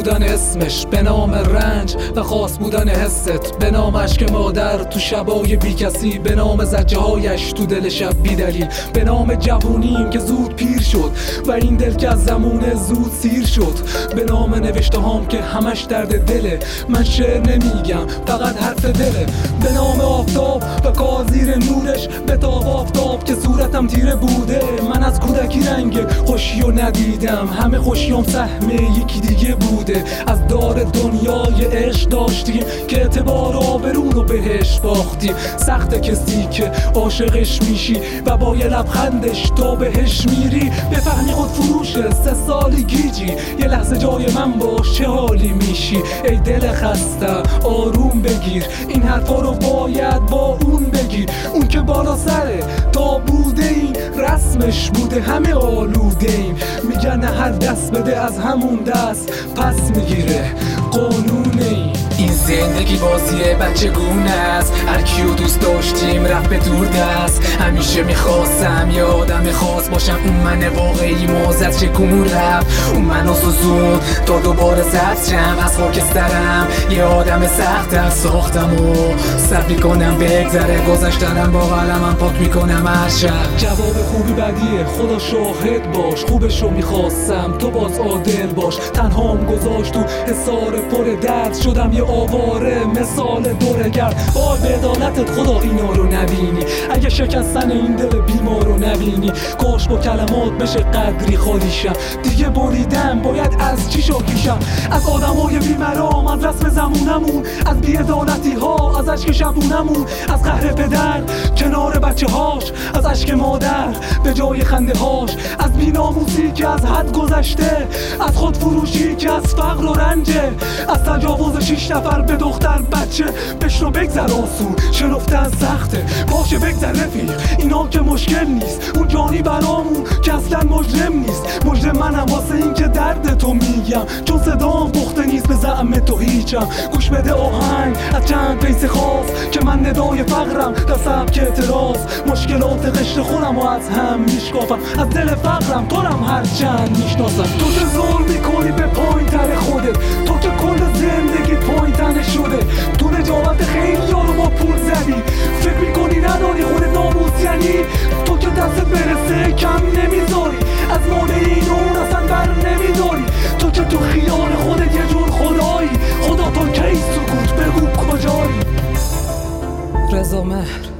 بودن اسمش، به نام رنج و خاص بودن حست، به نام عشق مادر تو شبای بی کسی، به نام زجه هایش تو دل شب بی دلیل، به نام جوونیم که زود پیر شد و این دل که از زمونه زود سیر شد، به نام نوشته هام که همش درد دله. من شعر نمیگم فقط حرف دله. به نام آفتاب و کار زیر نورش، به تاب آفتاب که صورتم تیره بوده. من از کودکی رنگ خوشی رو ندیدم، همه خوشیام سهم یکی دیگه بوده. از دار دنیای عشق داشتیم که اعتبار آبرو رو بهش باختیم. سخت کسی که عاشقش میشی و با یه لبخندش تا بهش میری، بفهمی خود فروشه 3 سالی گیجی. یه لحظه جای من باش چه حالی میشی. ای دل خسته آروم بگیر، این حرفا رو باید با اون بگیر. اون که بالا سره تا بوده این رسمش بوده، همه آلوده ایم. میگن نه هر دست بده از همون دست پس میگیره، قانونه این زندگی بازیه بچه گونه است. هر کیو دوست داشتیم رفت به دور دست. همیشه میخواستم یه آدم خاص باشم، اون من واقعی موزد چگون رفت. اون منو سوزون تا دوباره سبز شم از خاکسترم. یه آدم سختم ساختم و صبر میکنم بگذره گذشتنم، با قلمم پاک میکنم هر شب. جواب خوبی بدیه خدا شاهد باش، خوبشو میخواستم تو باز عادل باش. تنهام گذاشت تو حصار پر درد، شدم یه آواره مثال دورگرد. وای به عدالتت خدا اینا رو نبینی، اگه شکستن این دل بیمار رو نبینی. کاش با کلمات بشه قدری خالیشم، دیگه بریدم باید از چی شاکیشم. از آدمای بیمرام، از رسم زمونمون، از بی‌عدالتی ها، از اشک شبونمون، از قهر پدر کنار بچه هاش، از اشک مادر به جای خنده هاش، از بی‌ناموسی که از حد گذشته، از خود فروشی که از فقر و رنجه، از تجاوز 6 نفر به دختر بچه. بشنو بگذر آسون شنفتن سخته، باشه بگذر رفیق اینا که مشکل نیست. اون جانی برامون که اصلا مجرم نیست، مجرم منم واسه این که درد تو میگم، چون صدام پخته نیست به زعم تو هیچم. گوش بده آهنگ از چند بیت خاص که من ندای فقرم در سبک اعتراض. مشکلات قشر خودم و از هم میشکافم، از دل فقرم تورم هر چند میشناسم. تو که ظلم میکنی به پایین تر خودت، تو که کل زندگی پایین تنه شده. تو نجابت خیلی یارو با پول زدی، فکر میکنی نداری خودت ناموس یعنی. تو که دستت برسه کم نمیذاری، از مانع این اون اصلا بر نمیداری. تو که تو خیال خودت یه جور خدایی، خدا تا کی سکوت بگو کجایی. رضا مهر